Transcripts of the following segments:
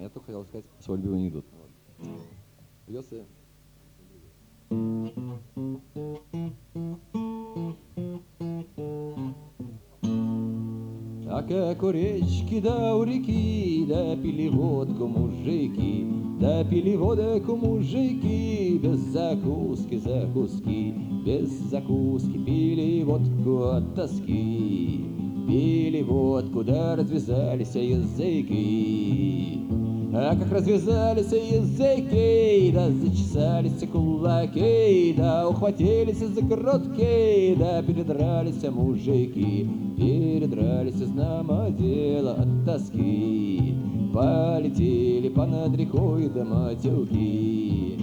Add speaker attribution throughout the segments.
Speaker 1: Я только хотел сказать свой любимый анекдот. Придется... А как у речки, да у реки, да пили водку мужики, да пили водку мужики, без закуски, без закуски пили водку от тоски. Пили водку, да развязались языки. А как развязались языки, да зачесались кулаки, да ухватились за грудки, да передрались мужики, передрались, знамо дело от тоски, полетели понад рекой до матюки.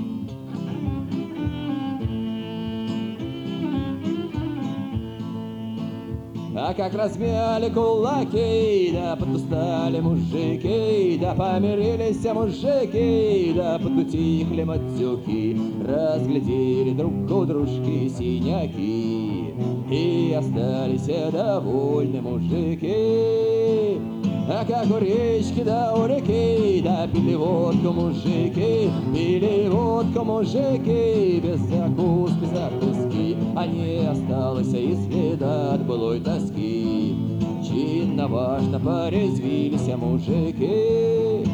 Speaker 1: А как размяли кулаки, да подустали мужики, да помирились мужики, да подутихли матюки, разглядели друг у дружки синяки, и остались довольны мужики. А как у речки, да у реки, да пили водку мужики, пили водку мужики, без закуски, а не осталось и следа от былой тоски. Чинно важно порезвились мужики,